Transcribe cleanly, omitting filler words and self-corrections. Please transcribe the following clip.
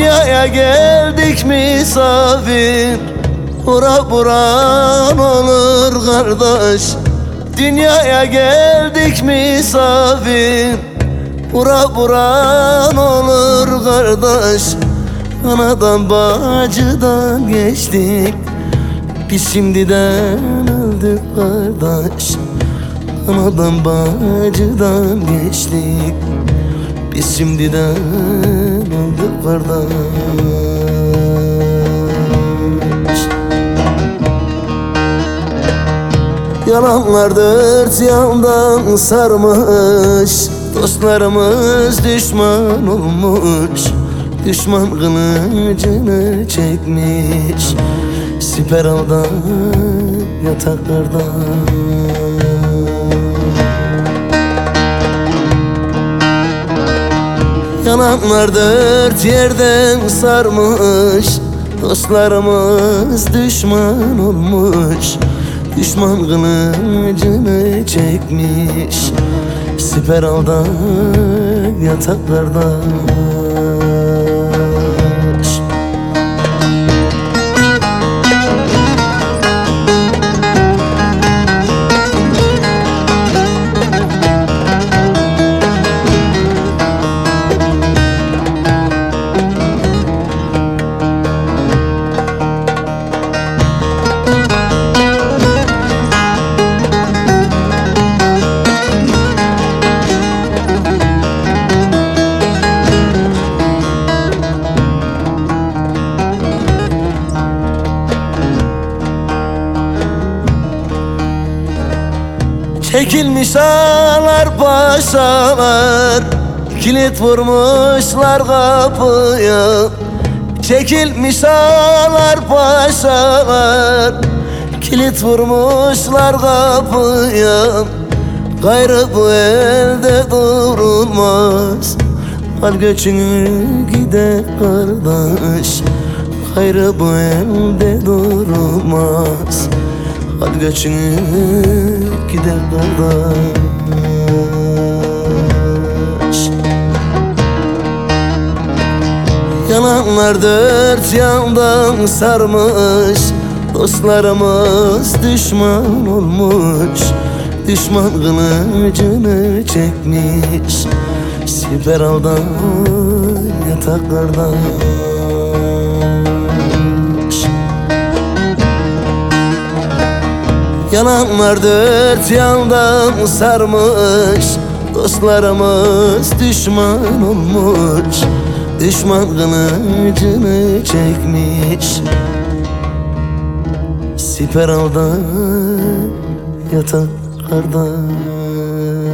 Dünyaya geldik misafir, ora buran olur kardeş. Dünyaya geldik misafir, ora buran olur kardeş. Anadan bacıdan geçtik, biz şimdiden öldük kardeş. Anadan bacıdan geçtik, biz şimdiden öldük kardeş. Yalanlar dört yandan sarmış, dostlarımız düşman olmuş. Düşman kılıcını çekmiş, siper aldan yataklardan. Yalanlar dört yerden sarmış, dostlarımız düşman olmuş. Düşman kılıcını çekmiş, siper aldan yataklardan. Çekilmiş ağlar paşalar, kilit vurmuşlar kapıya. Çekilmiş ağlar paşalar, kilit vurmuşlar kapıya. Gayrı bu elde durulmaz, al göçünü gide kardeş. Gayrı bu elde durulmaz, al göçünü gider kardeş. Yalanlar dört yandan sarmış, dostlarımız düşman olmuş. Düşman kılıcını çekmiş, siper aldan yataklardan. Yalanlar dört yandan sarmış, dostlarımız düşman olmuş. Düşman kılıcını çekmiş, siper aldan yataklardan.